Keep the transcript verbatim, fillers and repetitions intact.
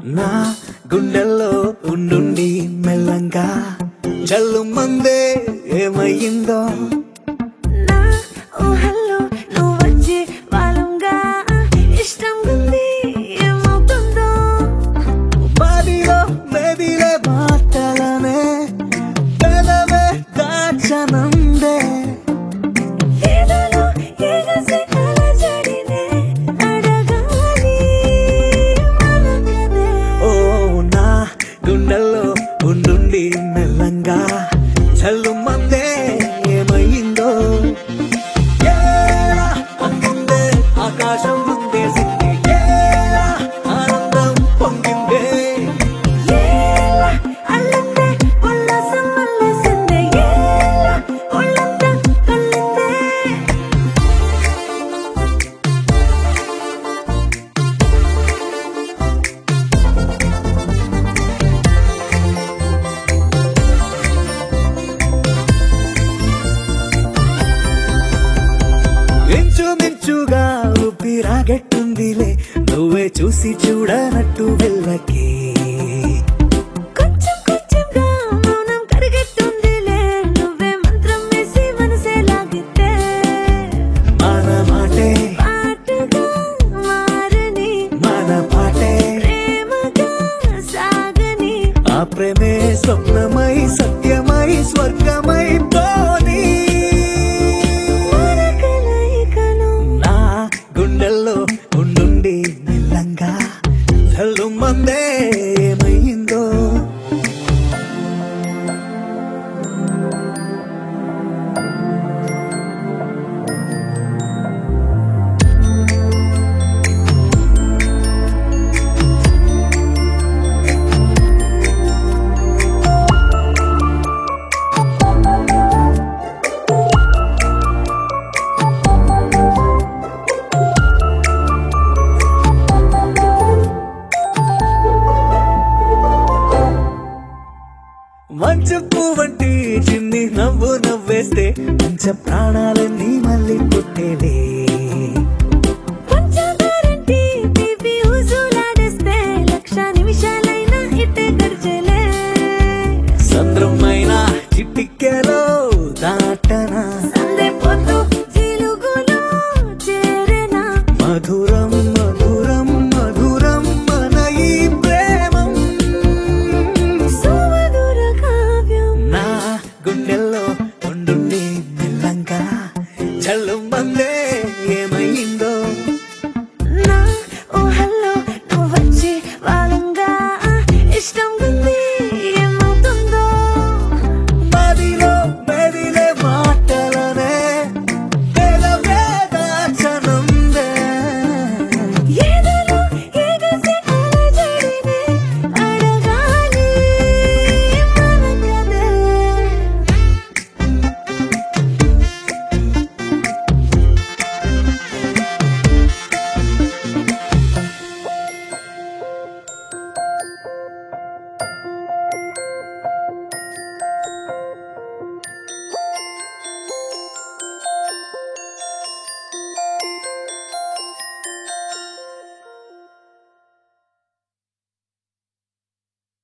నా గుండెల్లో ఉండుండి మెల్లంగా చల్లు మందే ఏమయ్యిందో నా ఊహల్లో నువ్వు వచ్చి వాలంగా ఇష్టం ఉంది ఏమవుతుందో బాదిలో బేబీలే మాటలనే పెదవే దాచనందే ఏదోలో ఏగసి అలజడినే అడగాలి మనకనే ఓ నా గుండెల్లో ఉండుండి మెల్లంగా చల్లు మందే ఏమయ్యిందో ఏలా పొంగిందే ఆకాశం ముందేసింది ఏలా ఆనందం పొంగిందే ఏలా అల్లందే ఉల్లాసం మల్లేసిందే ఏలా ఒళ్ళంతా కళ్ళిందే ఇంచుమించుగా ఊపిరాగెట్టుందిలే నువ్వే చూసి చూడనట్టు వెళ్ళకే కొంచెం కొంచెంగా మౌనం కరిగెత్తుందిలే నువ్వే మంత్రం వేసి మనసే లాగితే మన మాటే పాటగా మారని మన పాటే ప్రేమగా సాగని ఆ ప్రేమే స్వప్నమై సత్యమై స్వర్గమై పోనీ మన కలయికలో నా గుండెల్లో ఉండుండి మెల్లంగా చల్లు మందే ఏమయ్యిందో మంచు పువ్వంటి చిన్ని నవ్వు నవ్వేస్తే పంచ ప్రాణాలన్నీ మళ్ళీ పుట్టేలే పంచదారంటి తీపి ఊసులాడేస్తే లక్ష నిమిషాలైనా ఇట్టే గడిచేలే సంద్రమైన చిట్టికెలో దాటనా సందే పొద్దు జిలుగులో చేరేనా మధురం మధురం మధురం మన ఈ ప్రేమం సుమధుర కావ్యం నా గుండెల్లో ఉండుండి